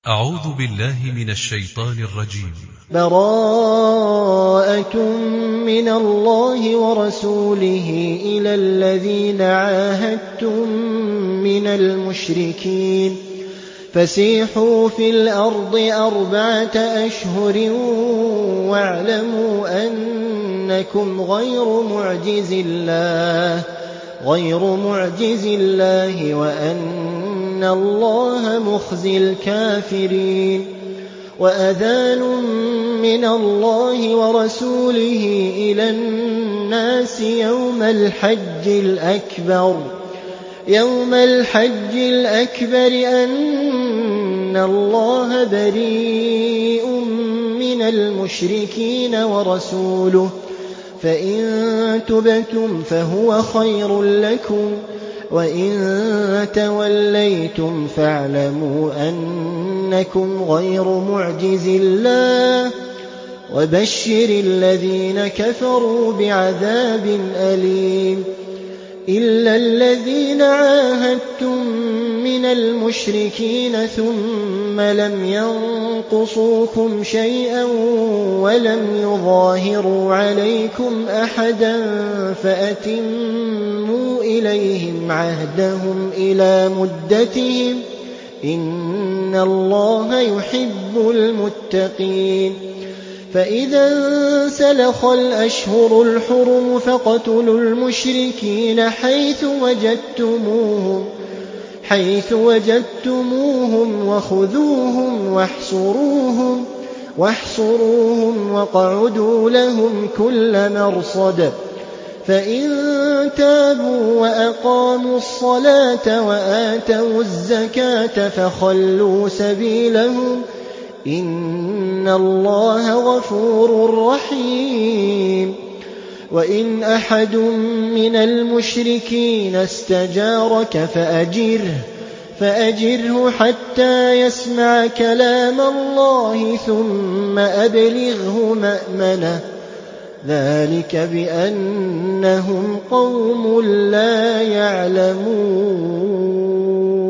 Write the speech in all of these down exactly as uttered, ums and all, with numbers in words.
أعوذ بالله من الشيطان الرجيم. براءة من الله ورسوله إلى الذين عاهدتم من المشركين فسيحوا في الأرض أربعة أشهر واعلموا أنكم غير معجز الله غير معجز الله وأن الله مخزي الكافرين. وأذان من الله ورسوله إلى الناس يوم الحج الأكبر يوم الحج الأكبر أن الله بريء من المشركين ورسوله فإن تبتم فهو خير لكم وإن توليتم فاعلموا أنكم غير معجز الله وبشر الذين كفروا بعذاب أليم. إلا الذين عاهدتم من المشركين ثم لم ينقصوكم شيئا ولم يظاهروا عليكم أحدا فأتموا إليهم عهدهم إلى مدتهم إن الله يحب المتقين. فإذا انسلخ الأشهر الحرم فاقتلوا المشركين حيث وجدتموهم حيث وجدتموهم وخذوهم واحصروهم واحصروهم واقعدوا لهم كل مرصد. فإن تابوا وأقاموا الصلاة وآتوا الزكاة فخلوا سبيلهم إن الله غفور رحيم. وإن أحد من المشركين استجارك فأجره فأجره حتى يسمع كلام الله ثم أبلغه مأمنه ذلك بأنهم قوم لا يعلمون.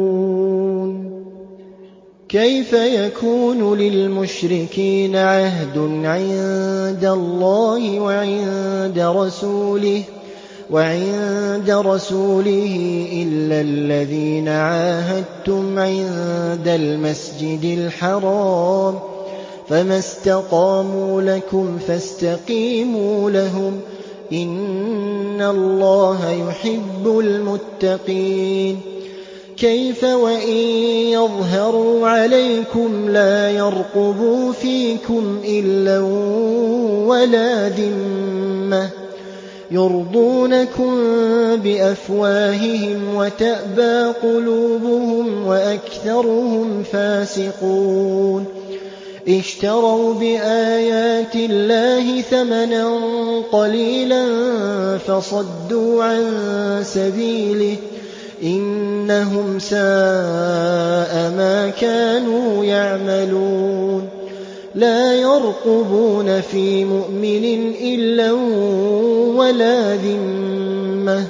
كيف يكون للمشركين عهد عند الله وعند رسوله وعند رسوله إلا الذين عاهدتم عند المسجد الحرام فما استقاموا لكم فاستقيموا لهم إن الله يحب المتقين. كيف وإن يظهروا عليكم لا يرقبوا فيكم إلا ولا ذمة يرضونكم بأفواههم وتأبى قلوبهم وأكثرهم فاسقون. اشتروا بآيات الله ثمنا قليلا فصدوا عن سبيله إنهم ساء ما كانوا يعملون. لا يرقبون في مؤمن إلا ولا ذمة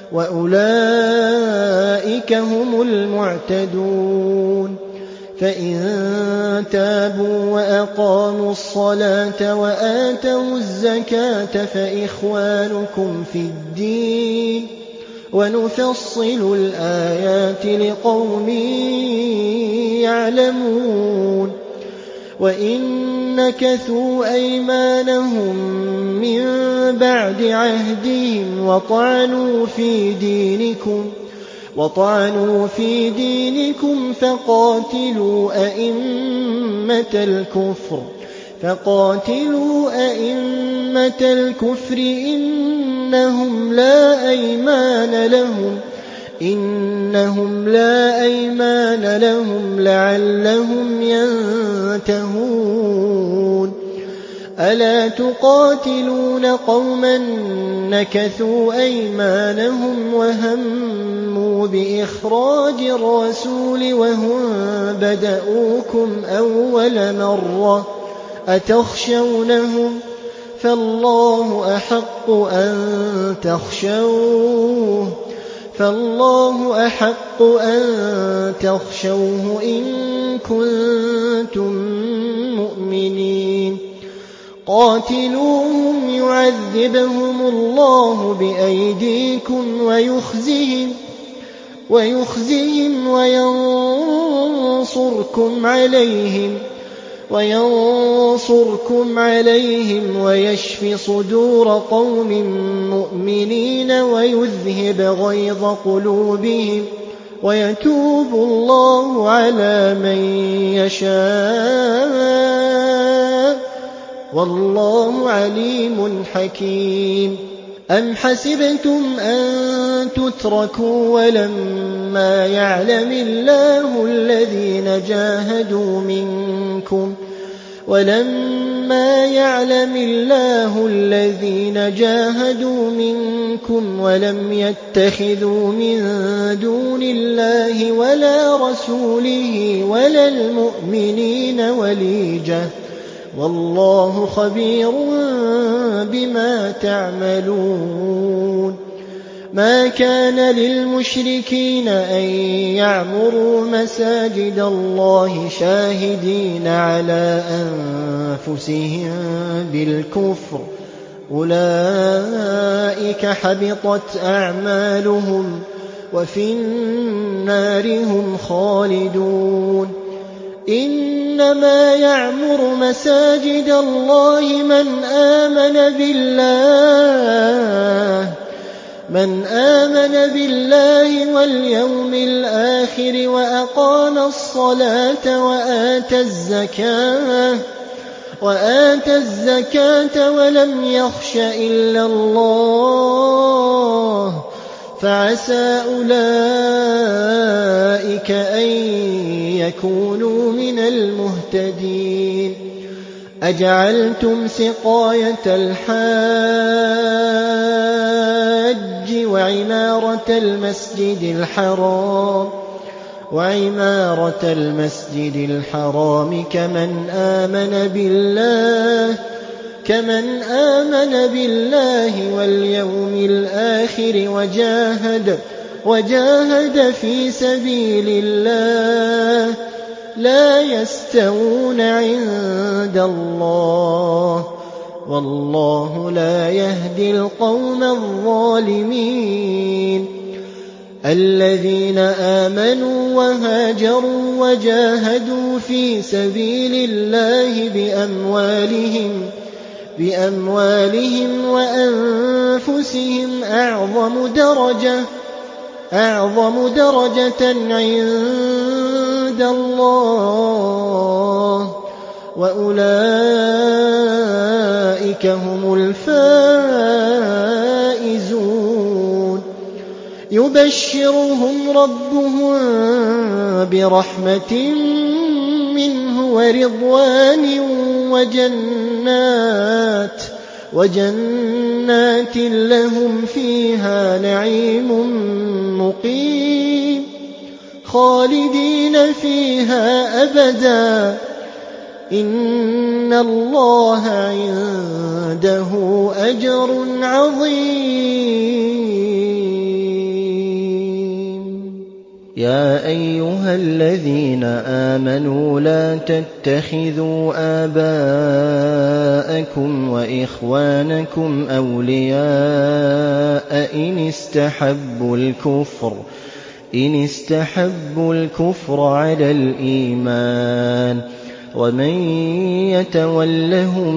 وأولئك هم المعتدون. فإن تابوا وأقاموا الصلاة وآتوا الزكاة فإخوانكم في الدين ونفصل الآيات لقوم يعلمون. وإن نكثوا أيمانهم من بعد عهدهم وطعنوا في دينكم وطعنوا في دينكم فقاتلوا أئمة الكفر فقاتلوا أئمة الكفر إنهم لا أيمان لهم إنهم لا أيمان لهم لعلهم ينتهون. ألا تقاتلون قوما نكثوا أيمانهم وهموا بإخراج الرسول وهم بدؤوكم أول مرة أتخشونهم فالله أحق أن تخشوه فالله أحق أن تخشوه إن كنتم قاتلوهم يعذبهم الله بأيديكم ويخزهم ويخزهم وينصركم عليهم وينصركم عليهم ويشف صدور قوم مؤمنين ويذهب غيظ قلوبهم ويتوب الله على من يشاء والله عليم حكيم. أم حسبتم أن تتركوا ولما يعلم الله الذين جاهدوا منكم ولما يعلم الله الذين جاهدوا منكم ولم يتخذوا من دون الله ولا رسوله ولا المؤمنين وليجة والله خبير بما تعملون. ما كان للمشركين أن يعمروا مساجد الله شاهدين على أنفسهم بالكفر أولئك حبطت أعمالهم وفي النار هم خالدون. إنما يعمر مساجد الله من آمن بالله من آمن بالله واليوم الآخر وأقام الصلاة وآتى الزكاة وآتى الزكاة ولم يخش إلا الله فعسى أولئك أن يكونوا من المهتدين. أجعلتم سقاية الحاج وعمارة المسجد الحرام وعمارة المسجد الحرام كمن آمن بالله كمن آمن بالله واليوم الآخر وجاهد وجاهد في سبيل الله لا يستوون عند الله والله لا يهدي القوم الظالمين. الذين آمنوا وهاجروا وجاهدوا في سبيل الله بأموالهم بأموالهم وأنفسهم أعظم درجة أعظم درجة عند الله وأولئك هم الفائزون. يبشرهم ربهم برحمة منه ورضوان وجنات وجنات لهم فيها نعيم مقيم خالدين فيها أبدا إن الله عنده أجر عظيم. يا أيها الذين آمنوا لا تتخذوا آباءكم وإخوانكم أولياء إن استحبوا الكفر إن استحبوا الكفر على الإيمان ومن يتولهم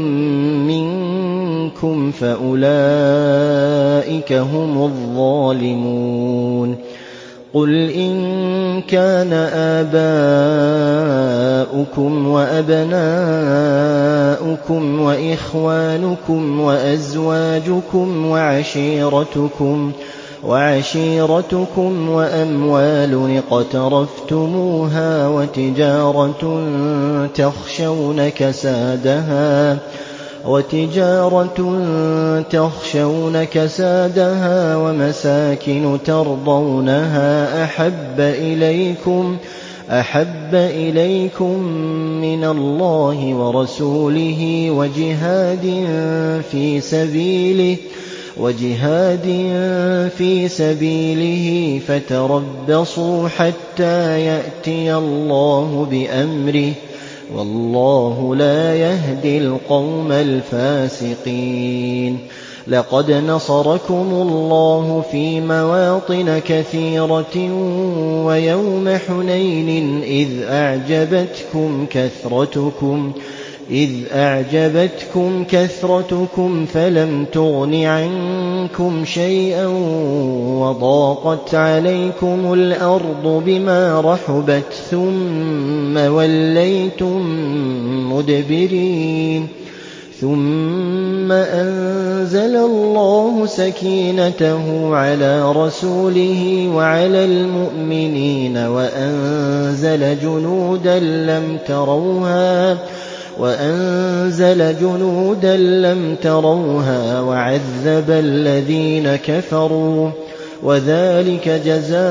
منكم فأولئك هم الظالمون. قل إن كان آباؤكم وأبناؤكم وإخوانكم وأزواجكم وعشيرتكم وعشيرتكم وأموال اقترفتموها وتجارة تخشون كسادها وتجارة تخشون كسادها ومساكن ترضونها أحب إليكم أحب إليكم من الله ورسوله وجهاد في سبيله وجهاد في سبيله فتربصوا حتى يأتي الله بأمره وَاللَّهُ لَا يَهْدِي الْقَوْمَ الْفَاسِقِينَ. لَقَدْ نَصَرَكُمُ اللَّهُ فِي مَوَاطِنَ كَثِيرَةٍ وَيَوْمَ حُنَيْنٍ إِذْ أَعْجَبَتْكُمْ كَثْرَتُكُمْ إذ أعجبتكم كثرتكم فلم تغن عنكم شيئا وضاقت عليكم الأرض بما رحبت ثم وليتم مدبرين ثم أنزل الله سكينته على رسوله وعلى المؤمنين وأنزل جنودا لم تروها وأنزل جنودا لم تروها وعذب الذين كفروا وذلك جزاء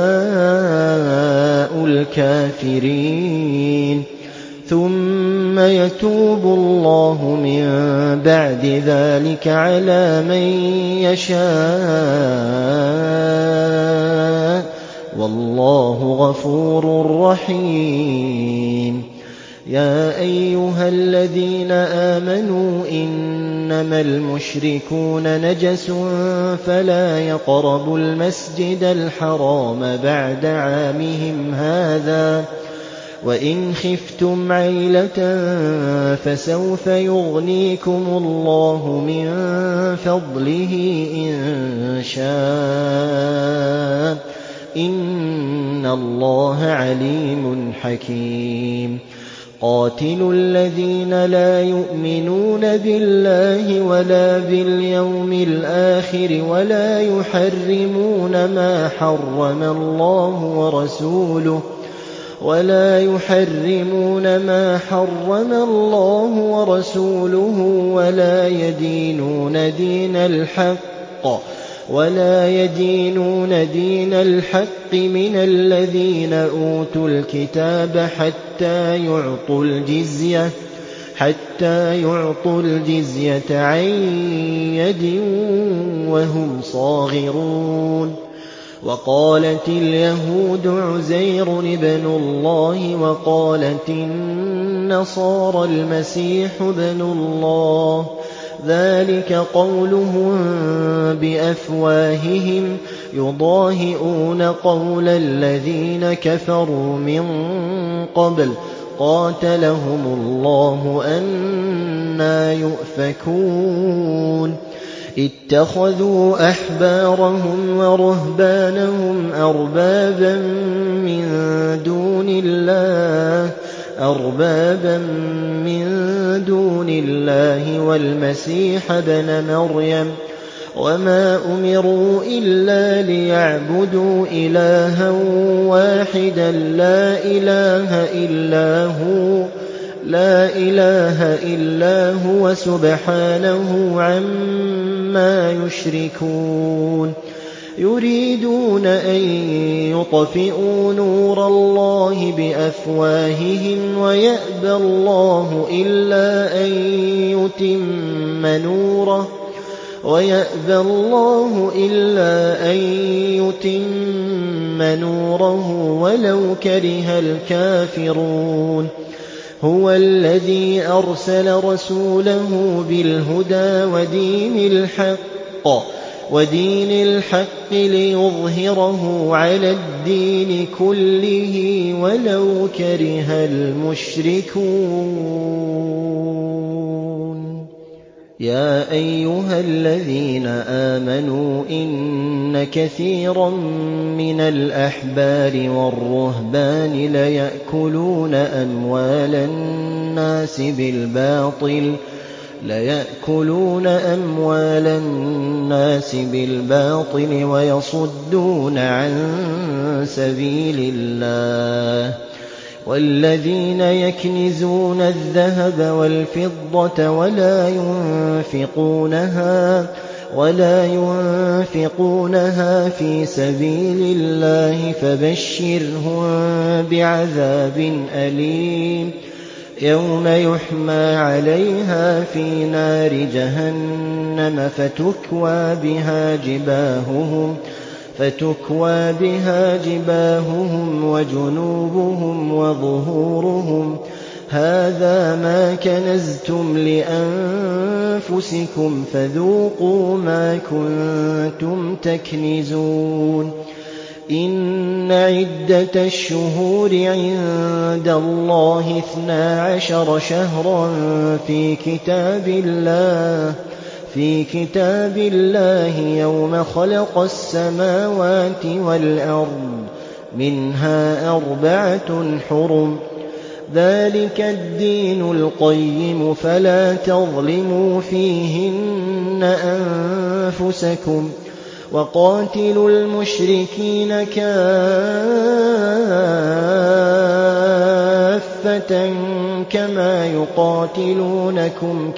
الكافرين. ثم يتوب الله من بعد ذلك على من يشاء والله غفور رحيم. يا أيها الذين آمنوا إنما المشركون نجس فلا يقربوا المسجد الحرام بعد عامهم هذا وإن خفتم عيلة فسوف يغنيكم الله من فضله إن شاء إن الله عليم حكيم. قاتلوا الذين لا يؤمنون بالله ولا باليوم الآخر ولا يحرمون ما حرم الله ورسوله ولا يحرمون ما حرم الله ورسوله ولا يدينون دين الحق ولا يدينون دين الحق من الذين أوتوا الكتاب حتى يعطوا الجزية حتى يعطوا الجزية عن يد وهم صاغرون. وقالت اليهود عزير ابن الله وقالت النصارى المسيح ابن الله ذلك قولهم بأفواههم يضاهئون قول الذين كفروا من قبل قاتلهم الله أنى يؤفكون. اتخذوا أحبارهم ورهبانهم أربابا من دون الله أربابا من دون الله والمسيح ابن مريم وما أمروا إلا ليعبدوا إلها واحدا لا إله إلا هو لا إله إلا هو سبحانه عما يشركون. يريدون أن يطفئوا نور الله بأفواههم ويأبى الله إلا أن يتم نوره ويأبى الله إلا أن يتم نوره ولو كره الكافرون. هو الذي أرسل رسوله بالهدى ودين الحق ودين الحق ليظهره على الدين كله ولو كره المشركون. يا أيها الذين آمنوا إن كثيرا من الأحبار والرهبان ليأكلون أموال الناس بالباطل ليأكلون أموال الناس بالباطل ويصدون عن سبيل الله. والذين يكنزون الذهب والفضة ولا ينفقونها ولا ينفقونها في سبيل الله فبشرهم بعذاب أليم يوم يحمى عليها في نار جهنم فتكوى بها جباههم فتكوى بها جباههم وجنوبهم وظهورهم هَٰذَا مَا كَنَزْتُمْ لِأَنفُسِكُمْ فَذُوقُوا مَا كُنتُمْ تَكْنِزُونَ إِنَّ عِدَّةَ الشُّهُورِ عِندَ اللَّهِ اثْنَا عَشَرَ شَهْرًا في كتاب الله في كتاب الله يوم خلق السماوات والأرض منها أربعة حرم ذلك الدين القيم فلا تظلموا فيهن أنفسكم وقاتلوا المشركين كافة كما يقاتلونكم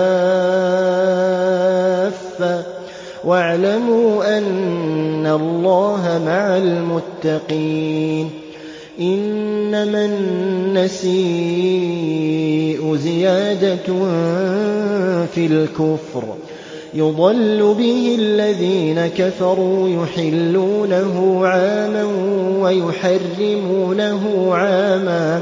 كافة واعلموا أن الله مع المتقين إنما النسيء زيادة في الكفر يضل به الذين كفروا يحلونه عاما ويحرمونه عاما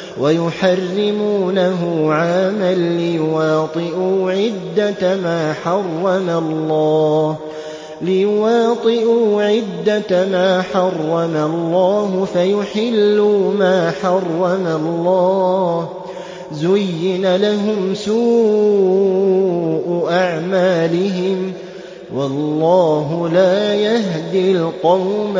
ويحرمونه عاما ليواطئوا عدة ما حرم الله ليواطئوا عدة ما حرم الله فيحلوا ما حرم الله زين لهم سوء أعمالهم والله لا يهدي القوم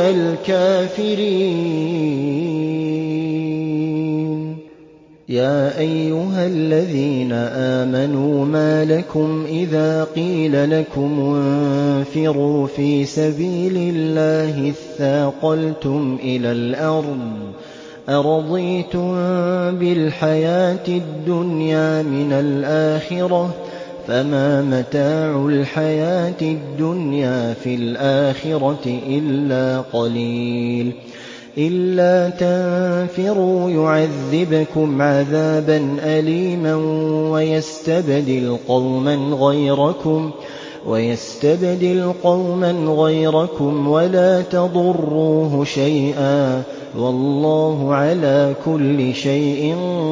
الكافرين يا أيها الذين آمنوا ما لكم إذا قيل لكم انفروا في سبيل الله اثاقلتم إلى الأرض أرضيتم بالحياة الدنيا من الآخرة فما متاع الحياة الدنيا في الآخرة إلا قليل إلا تنفروا يعذبكم عذابا أليما ويستبدل قوما غيركم ويستبدل قوما غيركم ولا تضروه شيئا والله على كل شيء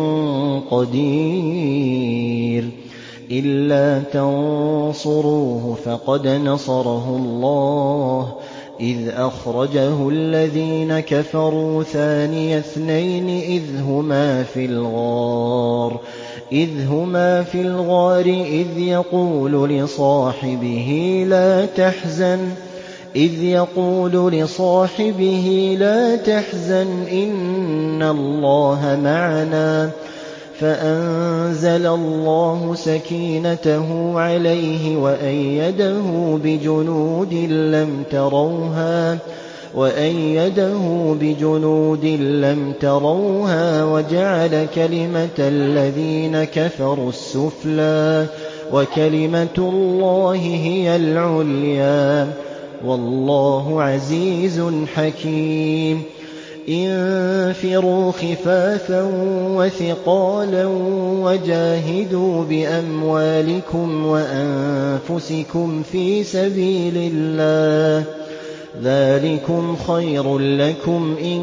قدير إلا تنصروه فقد نصره الله إذ أخرجه الذين كفروا ثاني اثنين إذ هما في الغار إذ هما في الغار إذ يقول لصاحبه لا تحزن إذ يقول لصاحبه لا تحزن إن الله معنا فأنزل الله سكينته عليه وأيده بجنود لم تروها وأيده بجنود لم تروها وجعل كلمة الذين كفروا السفلى وكلمة الله هي العليا والله عزيز حكيم انفروا خفافا وثقالا وجاهدوا بأموالكم وأنفسكم في سبيل الله ذلكم خير لكم إن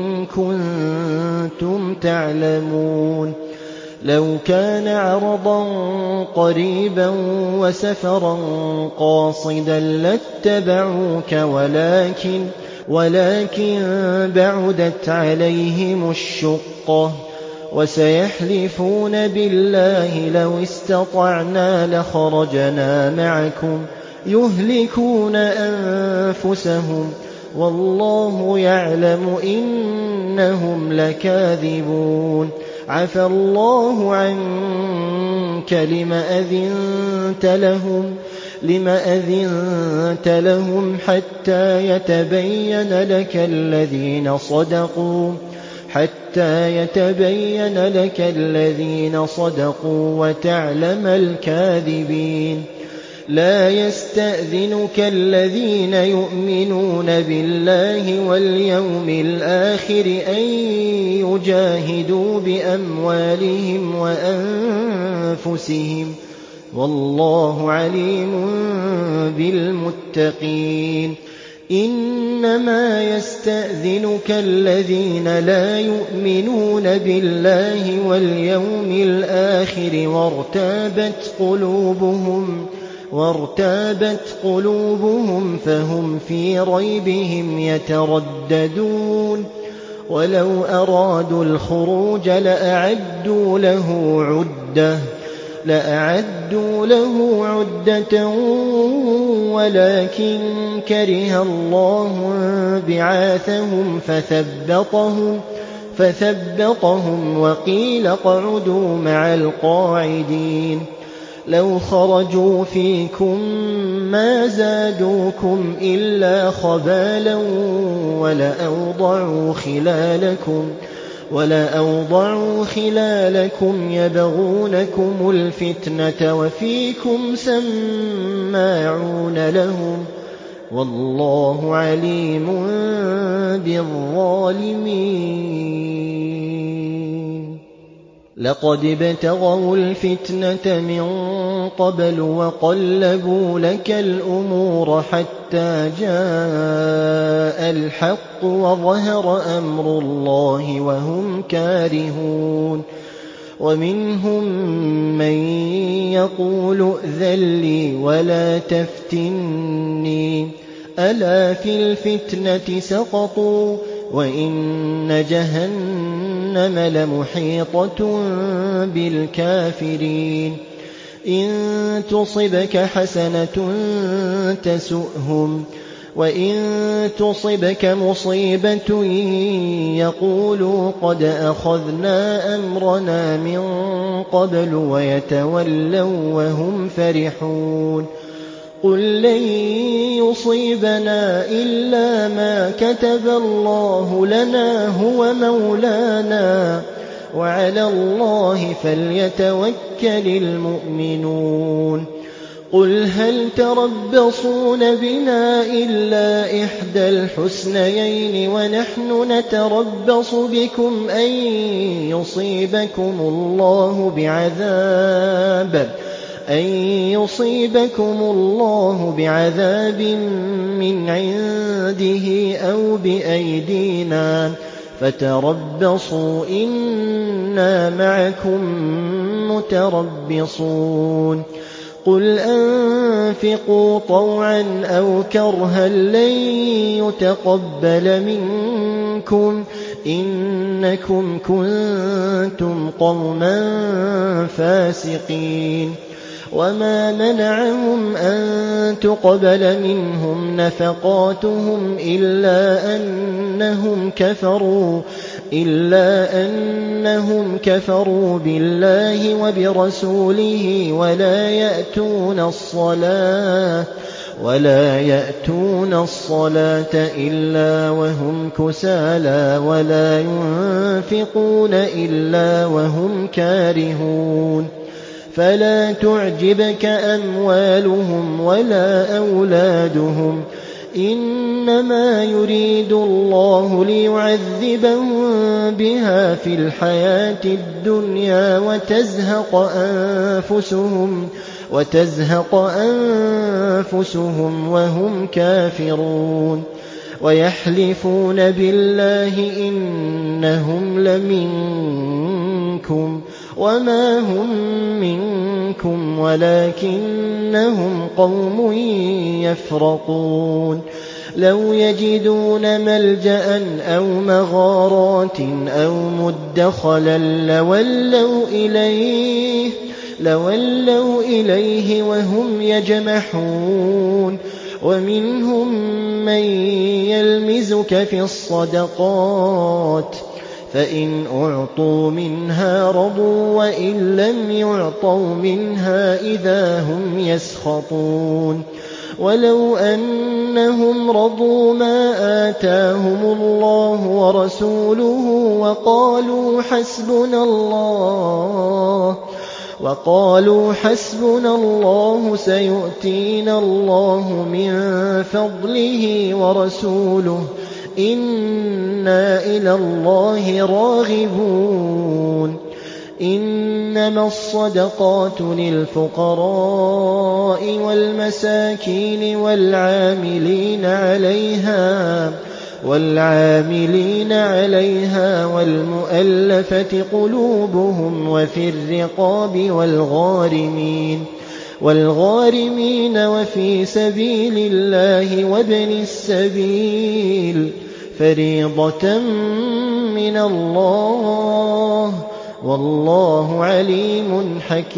كنتم تعلمون لو كان عرضا قريبا وسفرا قاصدا لاتبعوك ولكن ولكن بعدت عليهم الشقة وسيحلفون بالله لو استطعنا لخرجنا معكم يهلكون أنفسهم والله يعلم إنهم لكاذبون عفى الله عنك لم أذنت لهم لم أذنت لهم حتى يتبين لك الذين صدقوا حتى يتبين لك الذين صدقوا وتعلم الكاذبين لا يستأذنك الذين يؤمنون بالله واليوم الآخر أن يجاهدوا بأموالهم وأنفسهم والله عليم بالمتقين إِنَّمَا يَسْتَأْذِنُكَ الَّذِينَ لَا يُؤْمِنُونَ بِاللَّهِ وَالْيَوْمِ الْآخِرِ وَارْتَابَتْ قُلُوبُهُمْ وَارْتَابَتْ قُلُوبُهُمْ فَهُمْ فِي رَيْبِهِمْ يَتَرَدَّدُونَ وَلَوْ أَرَادُوا الْخُرُوجَ لَأَعَدُّوا لَهُ عُدَّةً لَأَعَدُّوا لَهُ عُدَّةً ولكن كره الله بعاثهم فثبطهم, فثبطهم وقيل اقعدوا مع القاعدين لو خرجوا فيكم ما زادوكم إلا خبالا ولأوضعوا خلالكم ولأوضعوا خلالكم يبغونكم الفتنة وفيكم سماعون لهم والله عليم بالظالمين. لقد ابتغوا الفتنة من قبل وقلبوا لك الأمور حتى جاء الحق وظهر أمر الله وهم كارهون. ومنهم من يقول ائذن لي ولا تفتني ألا في الفتنة سقطوا وإن جهنم لمحيطة بالكافرين. إن تصبك حسنة تسؤهم وإن تصبك مصيبة يقولوا قد أخذنا أمرنا من قبل ويتولوا وهم فرحون. قل لن يصيبنا إلا ما كتب الله لنا هو مولانا وعلى الله فليتوكل المؤمنون. قل هل تربصون بنا إلا إحدى الحسنيين ونحن نتربص بكم أن يصيبكم الله بعذاب أن يصيبكم الله بعذاب من عنده أو بأيدينا فتربصوا إنا معكم متربصون. قل أنفقوا طوعا أو كرها لن يتقبل منكم إنكم كنتم قوما فاسقين. وما منعهم أن تقبل منهم نفقاتهم إلا أنهم كفروا إلا أنهم كفروا بالله وبرسوله ولا يأتون الصلاة ولا يأتون الصلاة إلا وهم كسالى ولا ينفقون إلا وهم كارهون. فلا تعجبك أموالهم ولا أولادهم إنما يريد الله ليعذبهم بها في الحياة الدنيا وتزهق أنفسهم وتزهق أنفسهم وهم كافرون. ويحلفون بالله إنهم لمنكم وما هم منكم ولكنهم قوم يفرقون. لو يجدون ملجأ أو مغارات أو مدخلا لولوا إليه لولوا إليه وهم يجمحون. ومنهم من يلمزك في الصدقات فإن أعطوا منها رضوا وإن لم يعطوا منها إذا هم يسخطون. ولو أنهم رضوا ما آتاهم الله ورسوله وقالوا حسبنا الله وقالوا حسبنا الله سيؤتينا الله من فضله ورسوله إنا إلى الله راغبون. إنما الصدقات للفقراء والمساكين والعاملين عليها والعاملين عليها والمؤلفة قلوبهم وفي الرقاب والغارمين والغارمين وفي سبيل الله وابن السبيل فريضة من الله والله عليم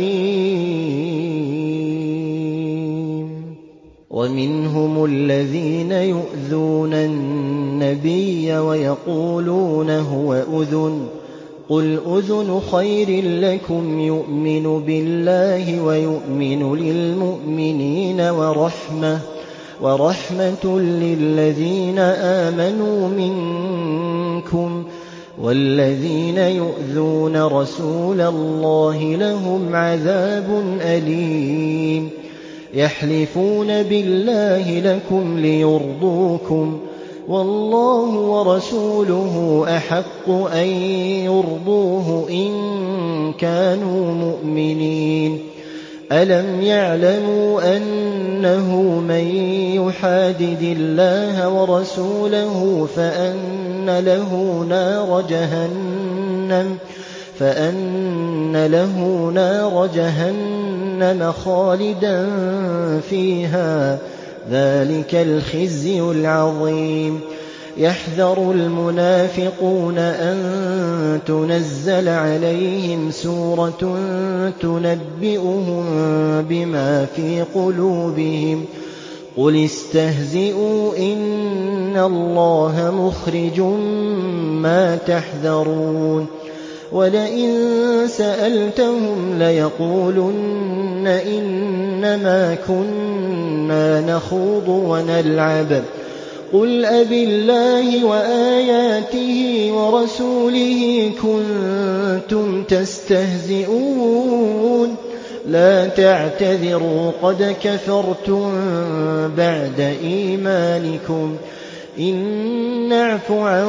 حكيم. ومنهم الذين يؤذون النبي ويقولون هو أذن قل أذن خير لكم يؤمن بالله ويؤمن للمؤمنين ورحمة ورحمة للذين آمنوا منكم والذين يؤذون رسول الله لهم عذاب أليم. يحلفون بالله لكم ليرضوكم والله ورسوله أحق أن يرضوه إن كانوا مؤمنين. ألم يعلموا أنه من يحادد الله ورسوله فأن له نار جهنم فأن له نار جهنم خالدا فيها ذلك الخزي العظيم. يحذر المنافقون أن تنزل عليهم سورة تنبئهم بما في قلوبهم قل استهزئوا إن الله مخرج ما تحذرون. ولئن سألتهم ليقولن إنما كنا نخوض ونلعب قل أبالله وآياته ورسوله كنتم تستهزئون لا تعتذروا قد كفرتم بعد إيمانكم إن نعف عن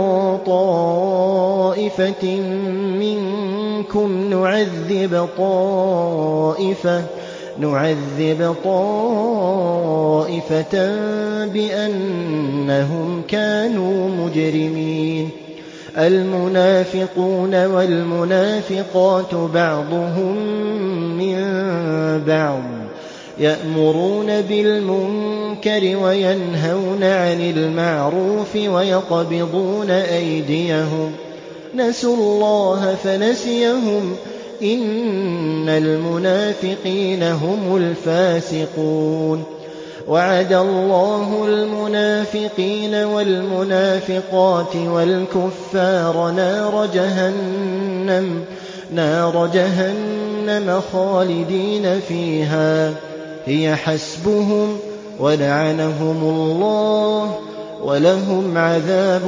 طائفة منكم نعذب طائفة نعذب طائفة بأنهم كانوا مجرمين. المنافقون والمنافقات بعضهم من بعض يأمرون بالمنكر وينهون عن المعروف ويقبضون أيديهم نسوا الله فنسيهم إن المنافقين هم الفاسقون. وعد الله المنافقين والمنافقات والكفار نار جهنم نار جهنم خالدين فيها هي حسبهم ولعنهم الله ولهم عذاب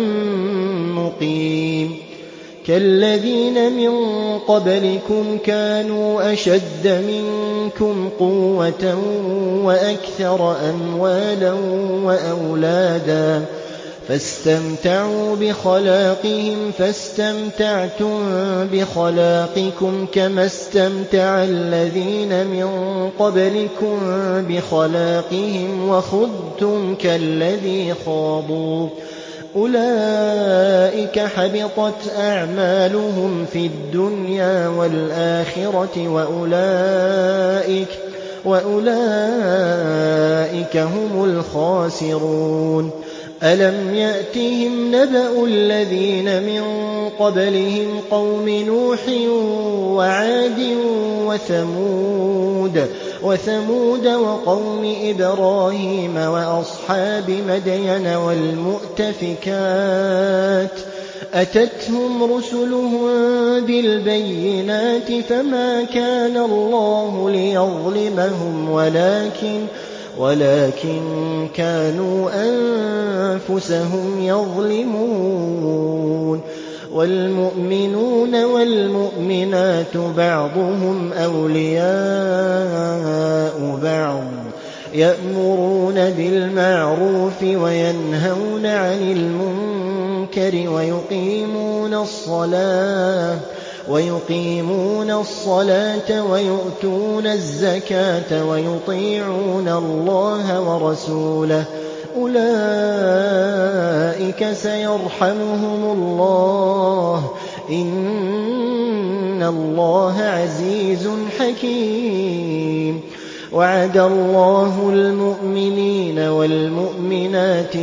مقيم. كالذين من قبلكم كانوا أشد منكم قوة وأكثر أموالا وأولادا فاستمتعوا بخلاقهم فاستمتعتم بخلاقكم كما استمتع الذين من قبلكم بخلاقهم وخضتم كالذي خاضوا أولئك حبطت أعمالهم في الدنيا والآخرة وأولئك, وأولئك هم الخاسرون. ألم يأتهم نبأ الذين من قبلهم قوم نوح وعاد وثمود وثمود وقوم إبراهيم وأصحاب مدين والمؤتفكات أتتهم رسلهم بالبينات فما كان الله ليظلمهم ولكن ولكن كانوا أنفسهم يظلمون. والمؤمنون والمؤمنات بعضهم أولياء بعض يأمرون بالمعروف وينهون عن المنكر ويقيمون الصلاة ويقيمون الصلاة ويؤتون الزكاة ويطيعون الله ورسوله أولئك سيرحمهم الله إن الله عزيز حكيم. وعد الله المؤمنين والمؤمنات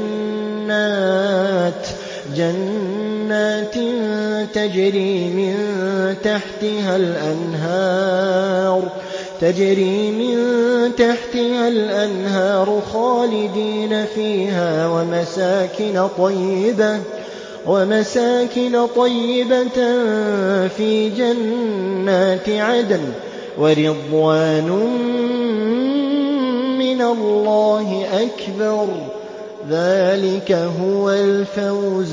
جنات جنات تجري من تحتها الأنهار تجري من تحتها الأنهار خالدين فيها ومساكن طيبة ومساكن طيبة في جنات عدن ورضوان من الله أكبر ذلك هو الفوز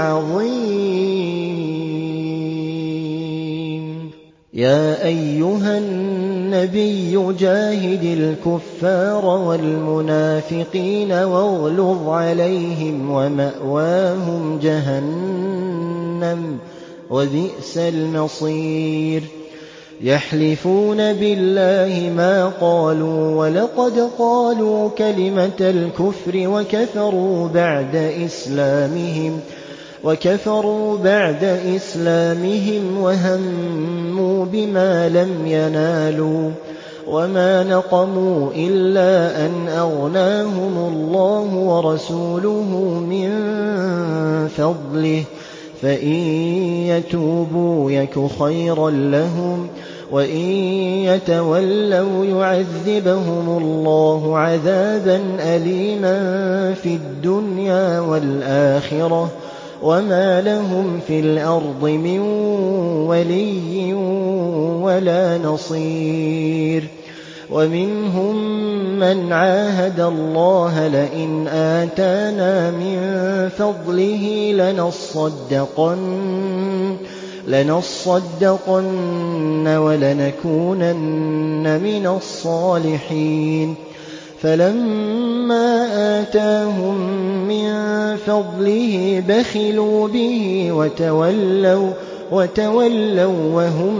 العظيم. يا أيها النبي جاهد الكفار والمنافقين واغلظ عليهم ومأواهم جهنم وبئس المصير. يحلفون بالله ما قالوا ولقد قالوا كلمة الكفر وكفروا بعد إسلامهم وكفروا بعد إسلامهم وهموا بما لم ينالوا وما نقموا إلا أن أغناهم الله ورسوله من فضله فإن يتوبوا يك خيرا لهم وإن يتولوا يعذبهم الله عذابا أليما في الدنيا والآخرة وما لهم في الأرض من ولي ولا نصير. ومنهم من عاهد الله لئن آتانا من فضله لنصدقن لنصدقن ولنكونن من الصالحين فلما آتاهم من فضله بخلوا به وتولوا وتولوا وهم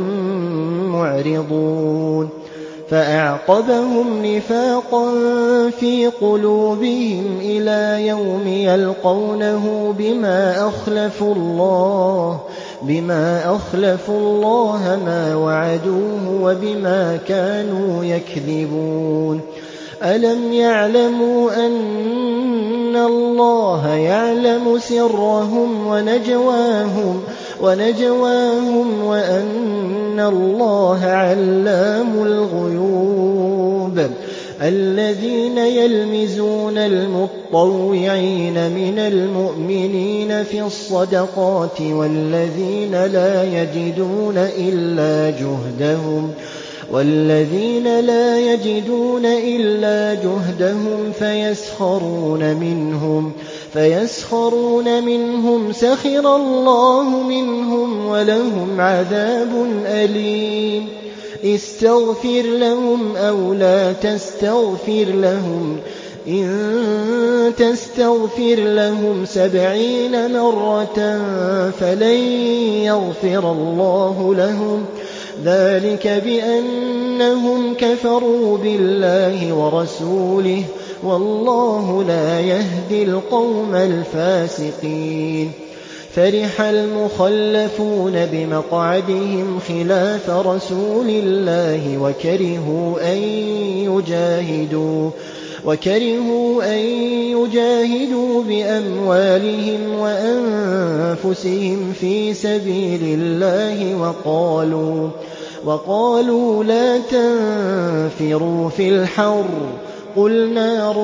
معرضون فأعقبهم نفاقا في قلوبهم إلى يوم يلقونه بما أخلفوا الله بما أخلفوا الله ما وعدوه وبما كانوا يكذبون. ألم يعلموا أن الله يعلم سرهم ونجواهم ونجواهم وأن الله علام الغيوب. الذين يلمزون المطوعين من المؤمنين في الصدقات والذين لا يجدون إلا جهدهم والذين لا يجدون إلا جهدهم فيسخرون منهم فيسخرون منهم سخر الله منهم ولهم عذاب أليم. استغفر لهم أو لا تستغفر لهم إن تستغفر لهم سبعين مرة فلن يغفر الله لهم ذلك بأنهم كفروا بالله ورسوله والله لا يهدي القوم الفاسقين. فرح المخلفون بمقعدهم خلاف رسول الله وكرهوا أن يجاهدوا وكرهوا أن يجاهدوا بأموالهم وأنفسهم في سبيل الله وقالوا وقالوا لا تنفروا في الحر قل نار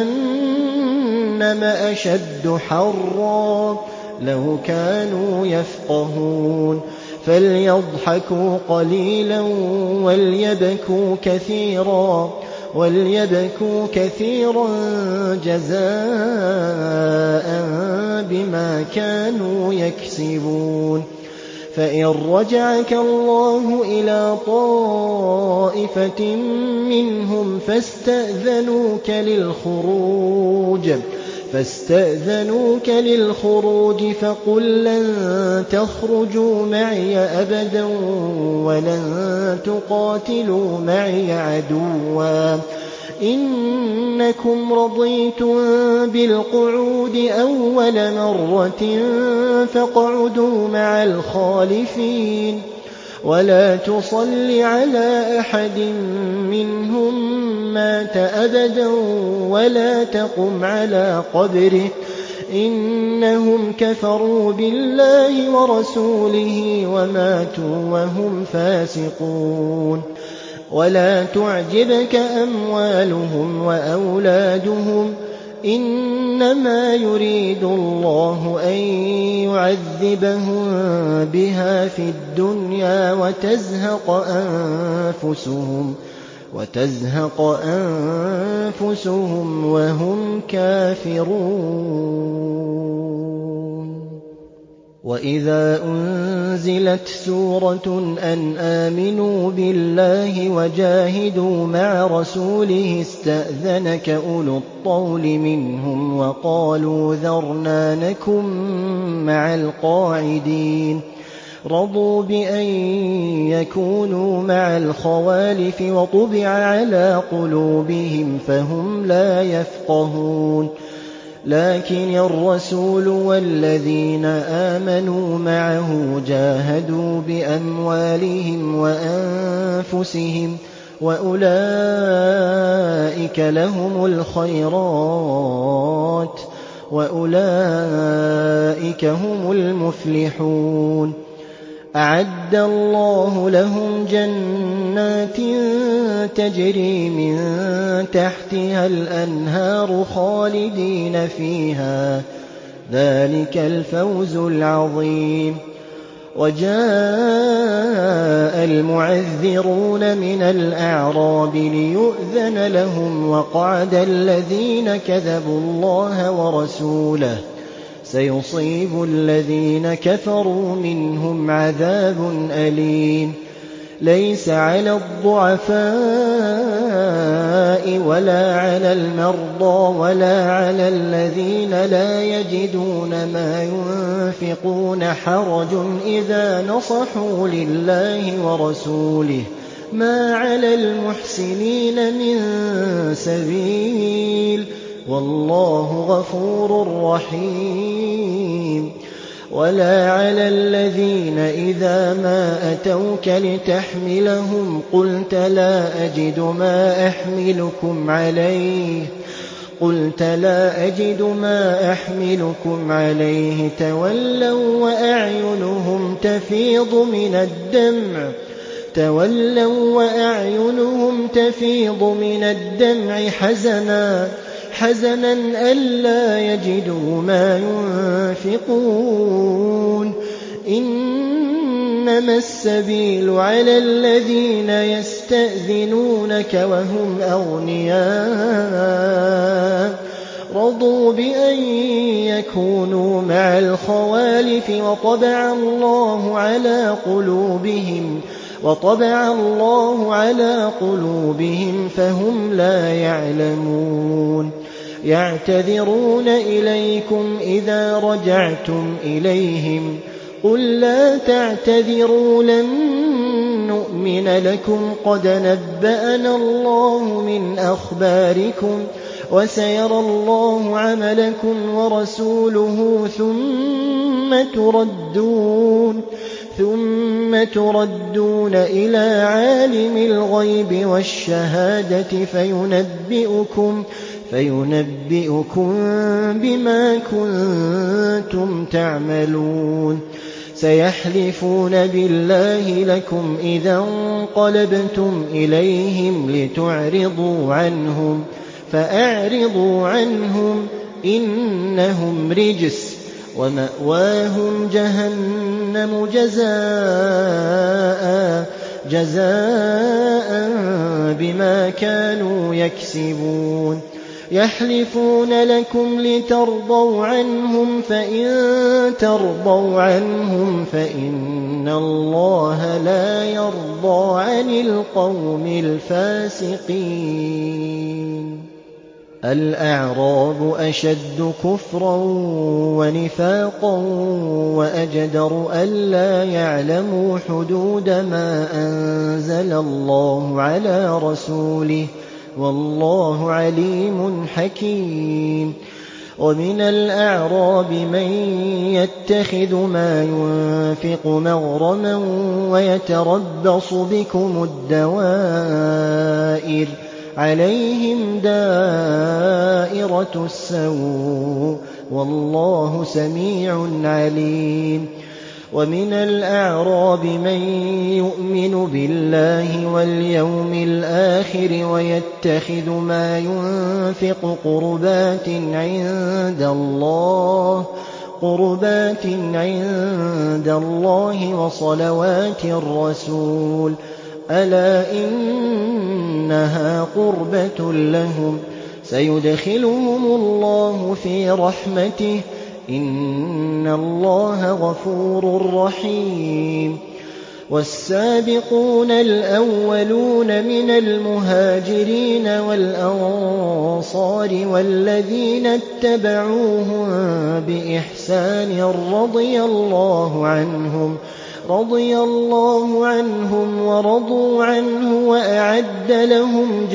جهنم أشد حرا لو كانوا يفقهون. فليضحكوا قليلا وليبكوا كثيرا وليبكوا كثيرا جزاء بما كانوا يكسبون. فإن رجعك الله إلى طائفة منهم فاستأذنوك للخروج فاستأذنوك للخروج فقل لن تخرجوا معي أبدا ولن تقاتلوا معي عدوا إنكم رضيتم بالقعود أول مرة فاقعدوا مع الخالفين ولا تصل على أحد منهم مات أبدا ولا تقم على قبره إنهم كفروا بالله ورسوله وماتوا وهم فاسقون ولا تعجبك أموالهم وأولادهم إنما يريد الله أن يعذبهم بها في الدنيا وتزهق أنفسهم وتزهق أنفسهم وهم كافرون وإذا أنزلت سورة أن آمنوا بالله وجاهدوا مع رسوله استأذنك أولو الطول منهم وقالوا ذرنا نكن مع القاعدين رضوا بأن يكونوا مع الخوالف وطبع على قلوبهم فهم لا يفقهون لكن الرسول والذين آمنوا معه جاهدوا بأموالهم وأنفسهم وأولئك لهم الخيرات وأولئك هم المفلحون أعد الله لهم جنات تجري من تحتها الأنهار خالدين فيها ذلك الفوز العظيم وجاء المعذرون من الأعراب ليؤذن لهم وقعد الذين كذبوا الله ورسوله سيصيب الذين كفروا منهم عذاب أليم ليس على الضعفاء ولا على المرضى ولا على الذين لا يجدون ما ينفقون حرج إذا نصحوا لله ورسوله ما على المحسنين من سبيل والله غفور رحيم ولا على الذين إذا ما أتوك لتحملهم قلت لا أجد ما أحملكم عليه قلت لا أجد ما أحملكم عليه تولوا وأعينهم تفيض من الدمع تولوا وأعينهم تفيض من الدمع حزنا حزنا ألا يجدوا ما ينفقون إنما السبيل على الذين يستأذنونك وهم أغنياء رضوا بأن يكونوا مع الخوالف وطبع الله على قلوبهم وطبع الله على قلوبهم فهم لا يعلمون يعتذرون إليكم إذا رجعتم إليهم قل لا تعتذروا لن نؤمن لكم قد نبأنا الله من أخباركم وسيرى الله عملكم ورسوله ثم تردون ثم تردون إلى عالم الغيب والشهادة فينبئكم فينبئكم بما كنتم تعملون سيحلفون بالله لكم إذا انقلبتم إليهم لتعرضوا عنهم فأعرضوا عنهم إنهم رجس ومأواهم جهنم جزاء جزاء بما كانوا يكسبون يحلفون لكم لترضوا عنهم فإن ترضوا عنهم فإن الله لا يرضى عن القوم الفاسقين الأعراب أشد كفرا ونفاقا وأجدر ألا يعلموا حدود ما أنزل الله على رسوله والله عليم حكيم. ومن الأعراب من يتخذ ما ينفق مغرما ويتربص بكم الدوائر عليهم دائرة السوء والله سميع عليم. ومن الأعراب من يؤمن بالله واليوم الآخر ويتخذ ما ينفق قربات عند الله قربات عند الله وصلوات الرسول ألا إنها قربة لهم سيدخلهم الله في رحمته إن الله غفور رحيم. والسابقون الأولون من المهاجرين والأنصار والذين اتبعوهم بإحسان رضي الله عنهم رضي الله عنهم ورضوا عنه وأعد لهم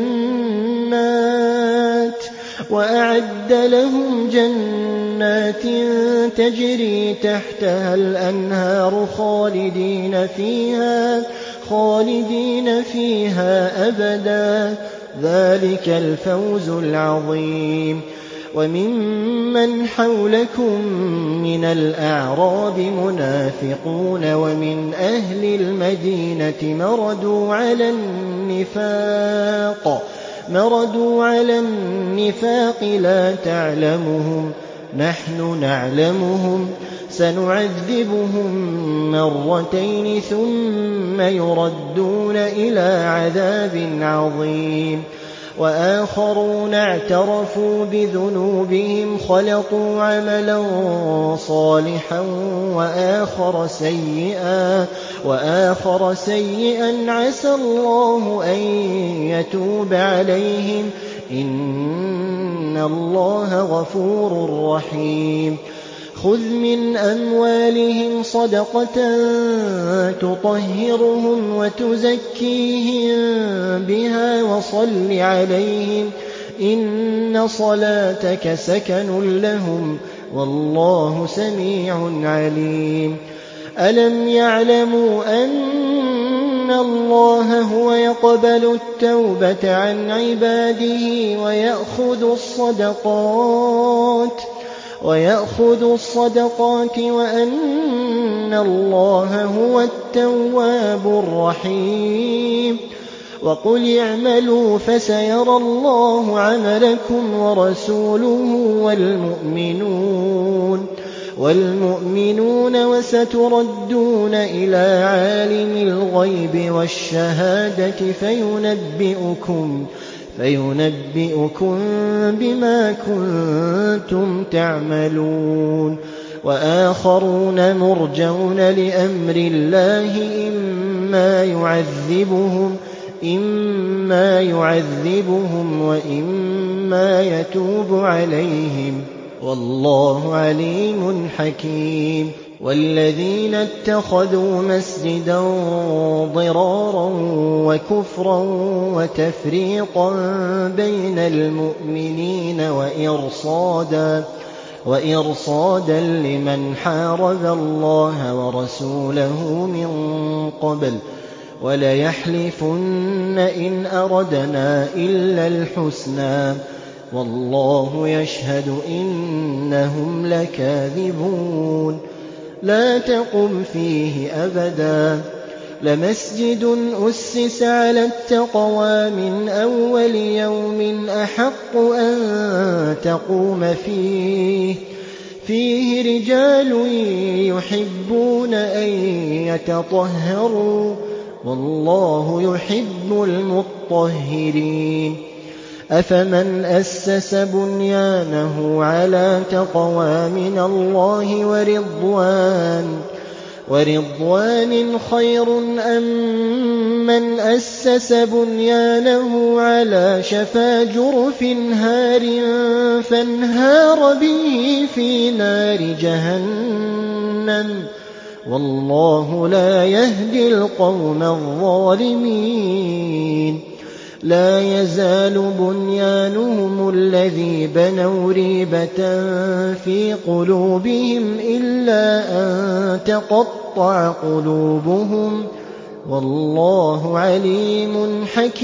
جنات وأعد لهم جنات تجري تحتها الأنهار خالدين فيها خالدين فيها أبدا ذلك الفوز العظيم. وممن حولكم من الأعراب منافقون ومن أهل المدينة مردوا على النفاق مردوا على النفاق لا تعلمهم نحن نعلمهم سنعذبهم مرتين ثم يردون إلى عذاب عظيم. وآخرون اعترفوا بذنوبهم خلطوا عملا صالحا وآخر سيئا وآخر سيئا عسى الله أن يتوب عليهم إن الله غفور رحيم. خذ من أموالهم صدقة تطهرهم وتزكيهم بها وصل عليهم إن صلاتك سكن لهم والله سميع عليم. ألم يعلموا أن الله هو يقبل التوبة عن عباده ويأخذ الصدقات ويأخذ الصدقات وأن الله هو التواب الرحيم. وقل اعملوا فسيرى الله عملكم ورسوله والمؤمنون والمؤمنون وستردون إلى عالم الغيب والشهادة فينبئكم فينبئكم بما كنتم تعملون. وآخرون مرجون لأمر الله إما يعذبهم إما يعذبهم وإما يتوب عليهم والله عليم حكيم. والذين اتخذوا مسجدا ضرارا وكفرا وتفريقا بين المؤمنين وإرصادا وإرصادا لمن حارب الله ورسوله من قبل وليحلفن إن أردنا إلا الحسنى والله يشهد إنهم لكاذبون. لا تقم فيه أبدا لمسجد أسس على التقوى من أول يوم أحق أن تقوم فيه فيه رجال يحبون أن يتطهروا والله يحب المطهرين. أفمن أسس بنيانه على تقوى من الله ورضوان ورضوان خير أم من مَّنْ أَسَّسَ بُنْيَانَهُ عَلَىٰ شَفَا جُرُفٍ هَارٍ فَانْهَارَ بِهِ فِي نَارِ جَهَنَّمَ ۗ وَاللَّهُ لَا يَهْدِي الْقَوْمَ الظَّالِمِينَ. لَا يَزَالُ بُنْيَانُهُمُ الَّذِي بَنَوْا رِيبَةً فِي قُلُوبِهِمْ إِلَّا أَن تَقَطَّعَ قُلُوبُهُمْ ۗ وَاللَّهُ عَلِيمٌ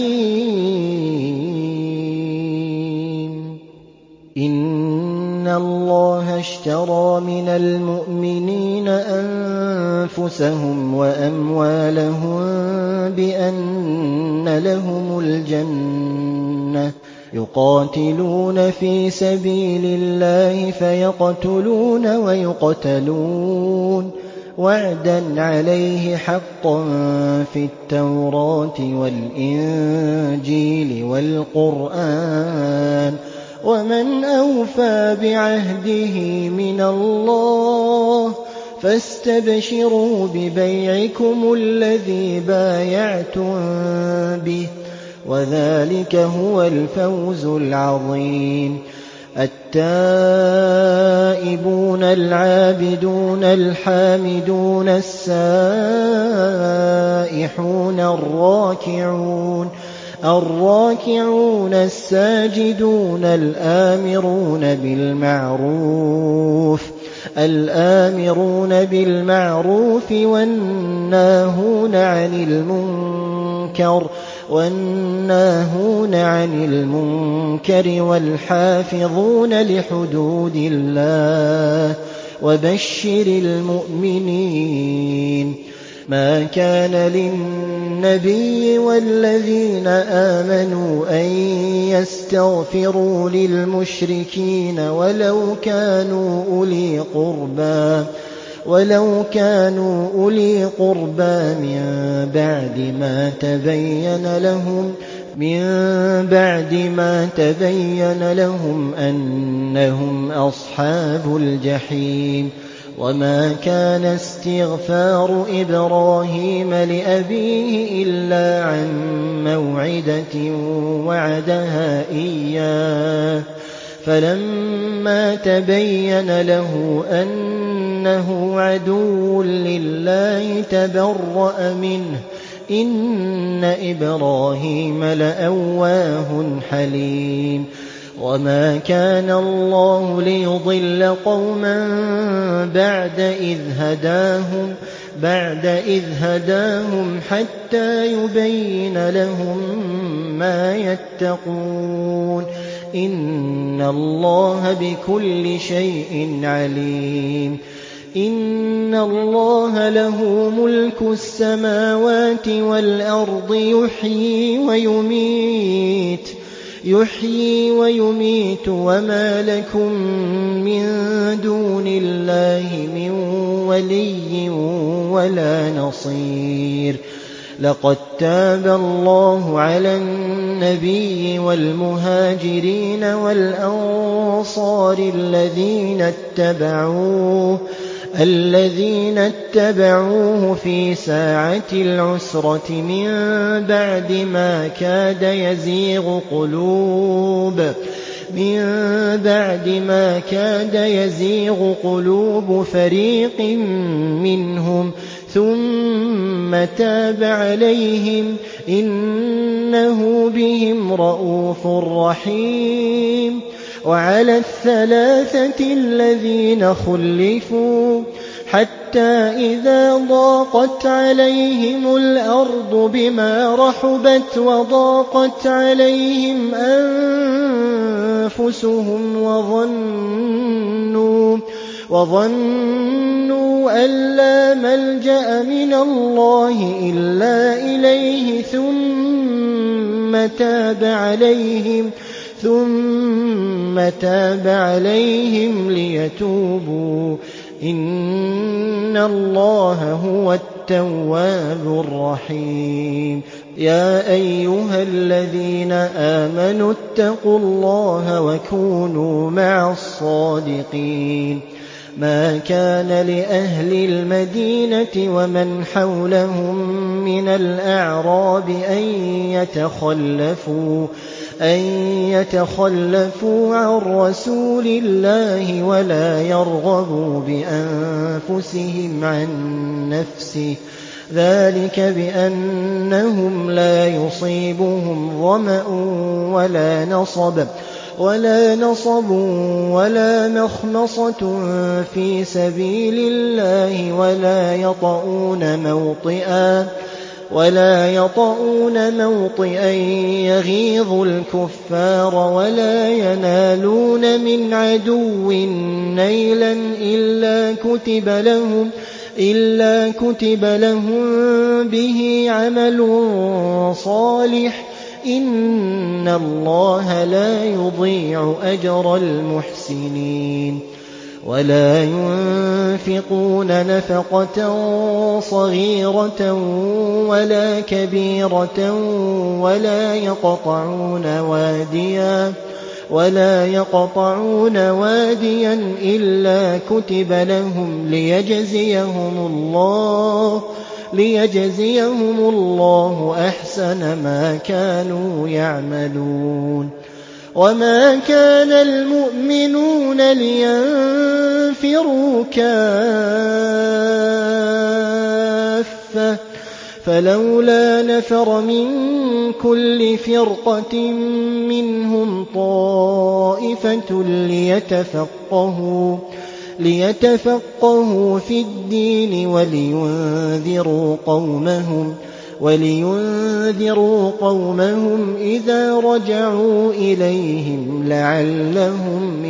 حَكِيمٌ. إِنَّ اللَّهَ اشْتَرَىٰ مِنَ الْمُؤْمِنِينَ أَنفُسَهُمْ وَأَمْوَالَهُم بِأَنَّ لَهُمُ الْجَنَّةَ يُقَاتِلُونَ فِي سَبِيلِ اللَّهِ فَيَقْتُلُونَ وَيُقْتَلُونَ ۖ وَعْدًا عَلَيْهِ حَقًّا فِي التَّوْرَاةِ وَالْإِنجِيلِ وَالْقُرْآنِ ۚ وَمَنْ أَوْفَىٰ بِعَهْدِهِ مِنَ اللَّهِ ۚ فَاسْتَبْشِرُوا بِبَيْعِكُمُ الَّذِي بايَعْتُم بِهِ ۚ وَذَٰلِكَ هُوَ الْفَوْزُ الْعَظِيمُ. التائبون العابدون الحامدون السائحون الراكعون الراكعون الساجدون الآمرون بالمعروف الآمرون بالمعروف والناهون عن المنكر والناهون عن المنكر والحافظون لحدود الله، وبشر المؤمنين. ما كان للنبي والذين آمنوا أن يستغفروا للمشركين ولو كانوا أولي قربى ولو كانوا أولي قربى من بعد ما تبين لهم من بعد ما تبين لهم أنهم أصحاب الجحيم. وما كان استغفار إبراهيم لأبيه إلا عن موعدة وعدها إياه، فلما تبين له أنه عدو لله تبرأ منه، إن إبراهيم لأواه حليم. وما كان الله ليضل قوما بعد إذ هداهم بعد إذ هداهم حتى يبين لهم ما يتقون، إن الله بكل شيء عليم. إن الله له ملك السماوات والأرض يحيي ويميت يحيي ويميت وما لكم من دون الله من ولي ولا نصير. لقد تاب الله على النبي والمهاجرين والأنصار الذين اتبعوه الذين اتبعوه في ساعة العسرة من بعد ما كاد يزيغ قلوب من بعد ما كاد يزيغ قلوب فريق منهم ثم تاب عليهم إنه بهم رءوف رحيم. وعلى الثلاثة الذين خلفوا حتى إذا ضاقت عليهم الأرض بما رحبت وضاقت عليهم أنفسهم وظنوا وظنوا أن لا ملجأ من الله إلا إليه ثم تاب عليهم ثم تاب عليهم ليتوبوا إن الله هو التواب الرحيم. يا أيها الذين آمنوا اتقوا الله وكونوا مع الصادقين ما كان لأهل المدينة ومن حولهم من الأعراب أن يتخلفوا أن يتخلفوا عن رسول الله ولا يرغبوا بأنفسهم عن نفسه، ذلك بأنهم لا يصيبهم ظمأ ولا نصب ولا نصب ولا مخمصة في سبيل الله ولا يطؤون موطئا ولا يطؤون موطئا يغيظ الكفار ولا ينالون من عدو نيلا إلا كتب لهم إلا كتب لهم به عمل صالح، إن الله لا يضيع أجر المحسنين. ولا ينفقون نفقة صغيرة ولا كبيرة ولا يقطعون واديا ولا يقطعون واديا إلا كتب لهم ليجزيهم الله ليجزيهم الله أحسن ما كانوا يعملون. وما كان المؤمنون لينفروا كافة فلولا نفر من كل فرقة منهم طائفة ليتفقهوا ليتفقهوا في الدين ولينذروا قومهم ولينذروا قومهم إذا رجعوا إليهم لعلهم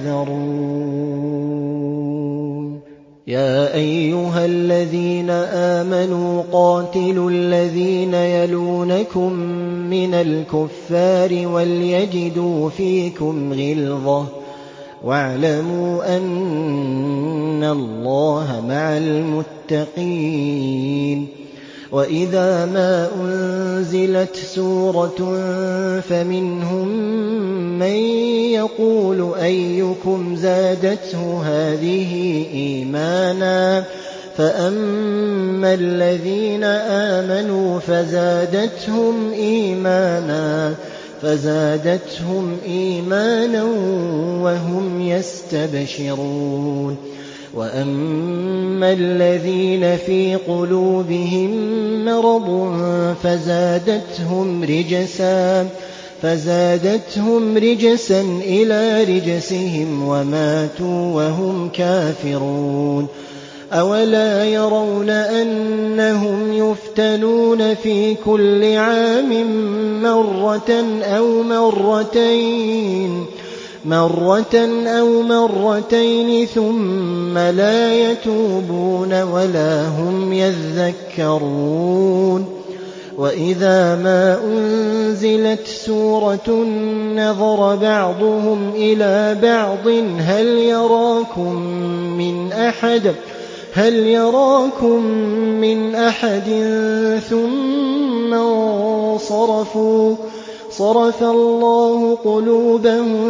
يحذرون. يا أيها الذين آمنوا قاتلوا الذين يلونكم من الكفار وليجدوا فيكم غلظة واعلموا أن الله مع المتقين. وإذا ما أنزلت سورة فمنهم من يقول أيكم زادته هذه إيمانا فأما الذين آمنوا فزادتهم إيمانا فزادتهم إيمانا وهم يستبشرون. وأما الذين في قلوبهم مرض فزادتهم رجسا فزادتهم رجسا إلى رجسهم وماتوا وهم كافرون. أولا يرون أنهم يفتنون في كل عام مرة أو مرتين مرة أو مرتين ثم لا يتوبون ولا هم يذكرون. وإذا ما أنزلت سورة نظر بعضهم إلى بعض هل يراكم من أحد هل يراكم من أحد ثم انصرفوا صرف الله قلوبهم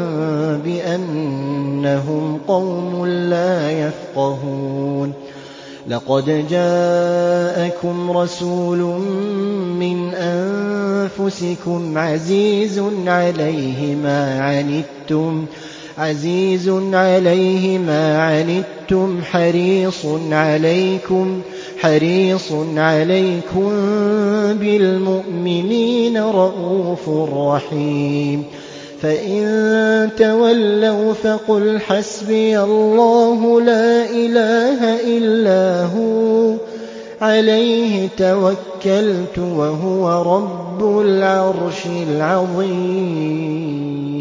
بأنهم قوم لا يفقهون. لقد جاءكم رسول من أنفسكم عزيز عليه ما عنتم عزيز عليه ما عنتم حريص عليكم حريص عليكم بالمؤمنين رءوف رحيم. فإن تولوا فقل حسبي الله لا إله إلا هو عليه توكلت وهو رب العرش العظيم.